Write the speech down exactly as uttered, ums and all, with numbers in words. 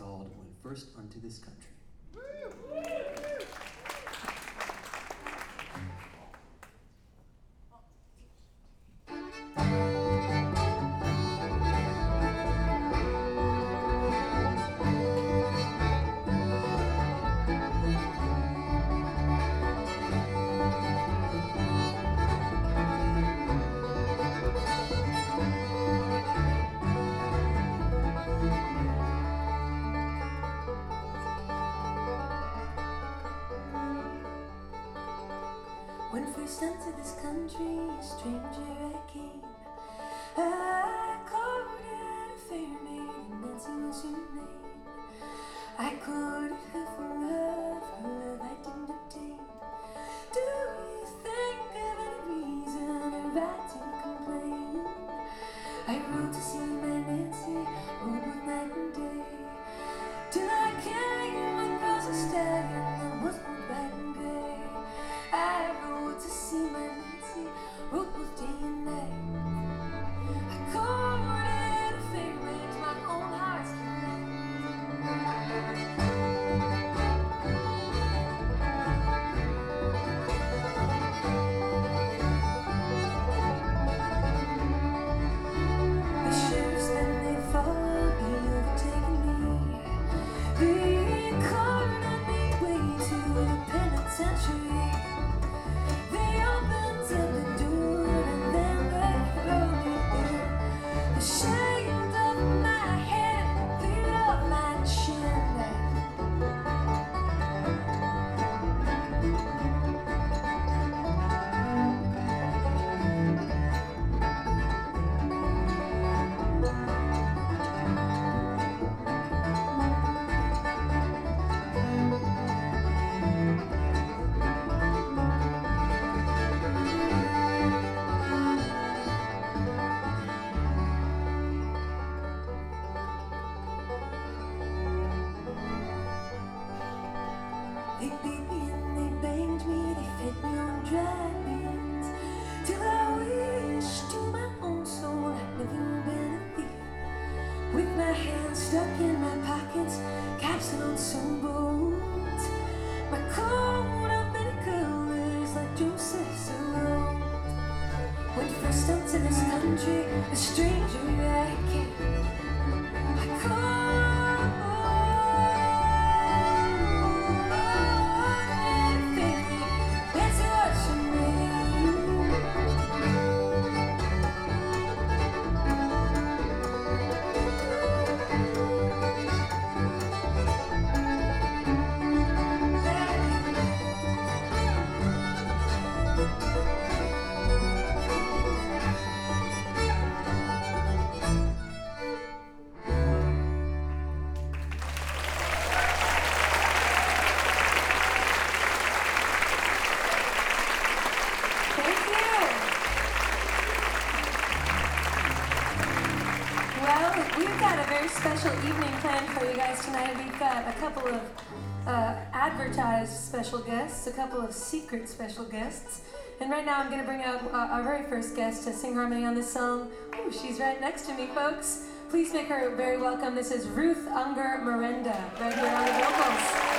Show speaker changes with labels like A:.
A: called When First Unto This Country.
B: When first unto this country, a stranger I came. I courted a fair maiden, Nancy was her name. I courted her for love, her love I didn't obtain. Do you think of any reason or right to complain? I rode to see my Nancy, rode with night and day, till I came across a stallion that was both white and gray. I rode to see my Nancy, rode both day and night. I courted a fair maid to my own heart's the sheriffs then they followed me, overtaking me. They cornered me way to the penitentiary. They opened up the door and then they threw me there. They shaved off my head, cleared off my chin. They beat me and they banged me, they fed me on dry beans, till I wished to my own soul I'd never been a thief. With my hands stuck in my pockets, capsule on some bones, my coat of many colors like Joseph's own. When first unto this country, a stranger I came. I Thank you. Well, we've got a very special evening planned for you guys tonight. We've got a couple of uh, advertised special guests, a couple of secret special guests, and right now I'm going to bring out uh, our very first guest to sing harmony on this song. Ooh, she's right next to me, folks. Please make her very welcome. This is Ruth Unger Miranda, right here on the vocals.